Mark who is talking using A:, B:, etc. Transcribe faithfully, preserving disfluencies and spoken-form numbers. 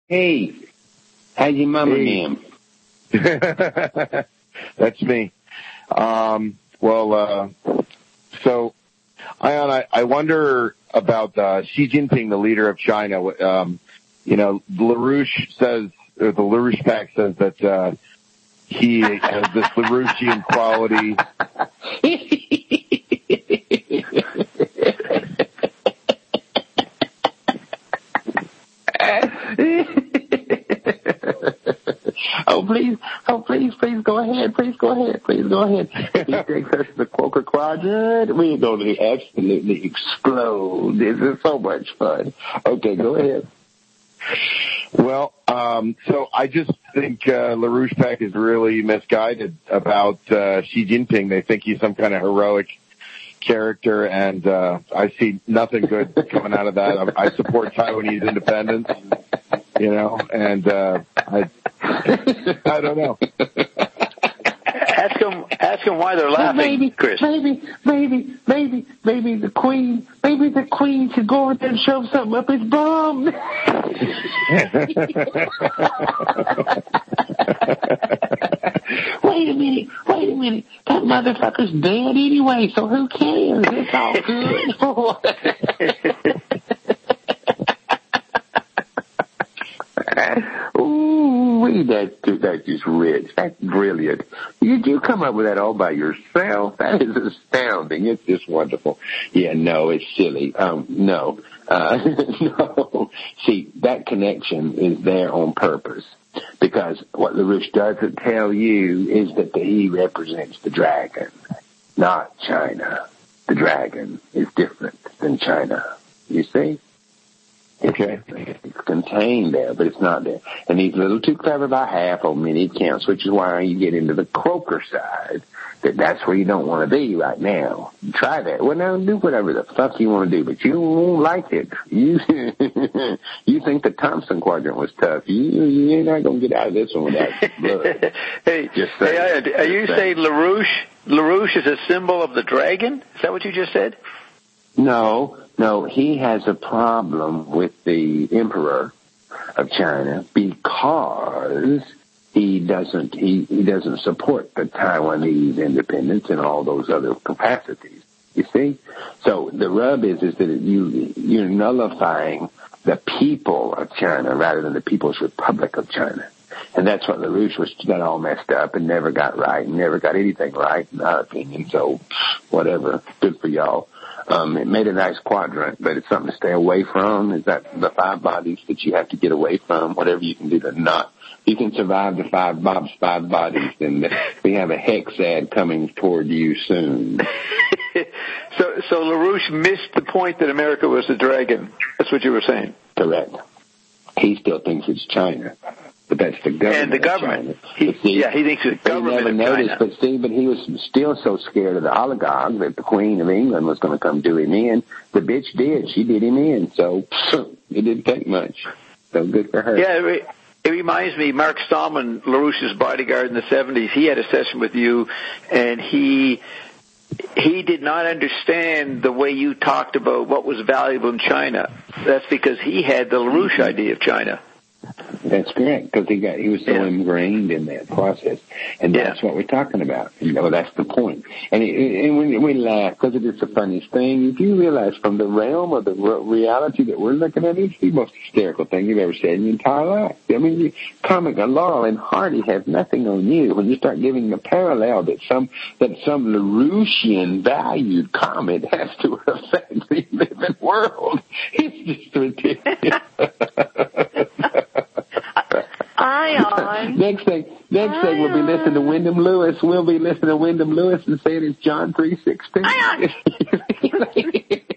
A: Hey, how's your mama,
B: Hey.
A: ma'am?
B: That's me. Um, well, uh, so, Ion, I, I wonder about uh, Xi Jinping, the leader of China. Um, you know, LaRouche says, or the LaRouche Pact says that uh, he has this LaRouchian quality.
A: Oh, please, oh, please, please go ahead, please go ahead, please go ahead. If he takes us to the Quaker Quadrant, we're going to absolutely explode. This is so much fun. Okay, go ahead.
B: Well, um, so I just think uh, LaRouche Pact is really misguided about uh, Xi Jinping. They think he's some kind of heroic character, and uh, I see nothing good coming out of that. I, I support Taiwanese independence, you know, and uh, I, I don't know.
C: Ask them, ask them why they're laughing,
A: maybe,
C: Chris.
A: Maybe, maybe, maybe, maybe the Queen, maybe the Queen should go over there and shove something up his bum. Wait a minute, wait a minute. That motherfucker's dead anyway, so who cares? It's all good. Ooh, that's, that's just rich. That's brilliant. Did you come up with that all by yourself? That is astounding. It's just wonderful. Yeah, no, it's silly. Um, no. Uh, no. See, that connection is there on purpose. Because what LaRouche doesn't tell you is that he represents the dragon, not China. The dragon is different than China. You see?
B: Okay.
A: It's contained there, but it's not there. And he's a little too clever by half on many counts, which is why you get into the croaker side. That that's where you don't want to be right now. Try that. Well, now do whatever the fuck you want to do, but you won't like it. You you think the Thompson Quadrant was tough. You, you're not going to get out of this one without blood.
C: hey,
A: Just
C: hey,
A: saying.
C: are you
A: Just
C: saying LaRouche, LaRouche is a symbol of the dragon? Is that what you just said?
A: No, no, he has a problem with the emperor of China because he doesn't he, he doesn't support the Taiwanese independence and all those other capacities. You see? So the rub is is that you you're nullifying the people of China rather than the People's Republic of China. And that's what LaRouche was got all messed up and never got right and never got anything right, in our opinion. So whatever. Good for y'all. Um, it made a nice quadrant, but it's something to stay away from. Is that the five bodies that you have to get away from? Whatever you can do to not. You can survive the five Bob's five bodies, then we have a hexad coming toward you soon.
C: so, so LaRouche missed the point that America was the dragon. That's what you were saying.
A: Correct. He still thinks it's China. But that's the government.
C: And the government. He,
A: see,
C: yeah, he thinks it's the government
A: He never
C: of
A: noticed,
C: China.
A: but see, but he was still so scared of the oligarch that the Queen of England was going to come do him in. The bitch did. She did him in. So it didn't take much. So good for her.
C: Yeah, it, it reminds me, Mark Stallman, LaRouche's bodyguard in the seventies, he had a session with you, and he he did not understand the way you talked about what was valuable in China. That's because he had the LaRouche idea of China.
A: That's correct, because he got he was so
C: yeah.
A: ingrained in that process, and that's yeah. what we're talking about. You know, that's the point. And, it, and we, we laugh because it is the funniest thing. If you realize from the realm of the reality that we're looking at, it's the most hysterical thing you've ever said in your entire life. I mean, you, comic Laurel and Hardy have nothing on you when you start giving the parallel that some that some LaRouchian valued comet has to affect the living world. It's just ridiculous.
D: Ion.
A: Next thing, next
D: Ion.
A: thing we'll be listening to Wyndham Lewis. We'll be listening to Wyndham Lewis and saying it's John three sixteen.
D: Ion.